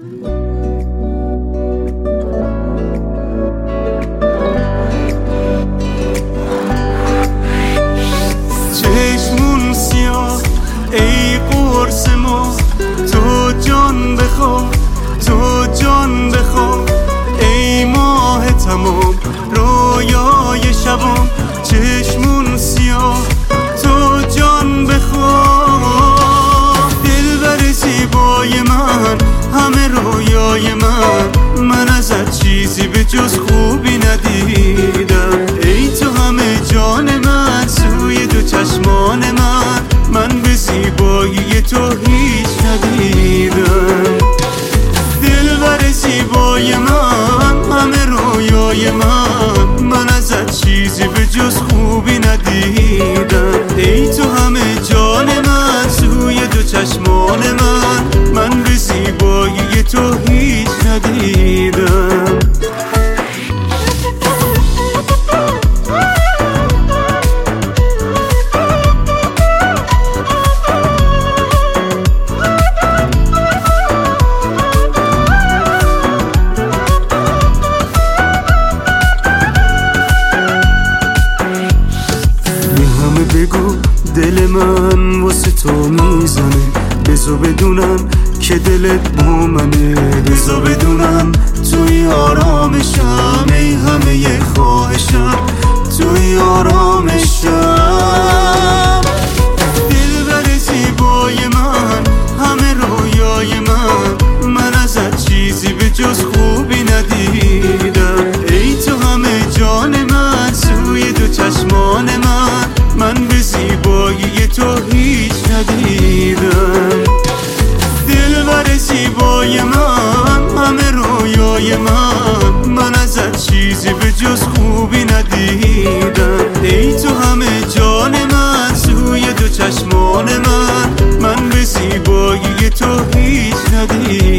چشمون سیاه ای قرص ما، تو جان بخوا، تو جان بخوا، ای ماه تمام رویای شبام. چشمون سیاه تو جان بخوا، دلبر زیبای من، همه رویای من ازت چیزی به جز خوبی ندیدم. ای تو همه جان من، سوی دو چشمان من به زیبایی تو هیچ ندیدم. دلبر زیبای من، همه رویای من ازت چیزی به جز خوبی ندیدم. ای تو همه جان من، سوی دو چشمان من به زیبایی تو هیچ ندیدم. بگو دل من واسه تو میزنه، بذار بدونم که دلت با منه، بذار بدونم توی آرامشم، ای همه خواهشم توی آرامشم. دلبر زیبای من، همه رویای من ازت چیزی به جز خوبی ندیدم. ای تو همه جان من، سوی دو چشمان من به زیبایی تو هیچ ندیدم. دلبر زیبای من، همه رویای من ازت چیزی به جز خوبی ندیدم. ای تو همه جان من، سوی دو چشمان من به زیبایی تو هیچ ندیدم.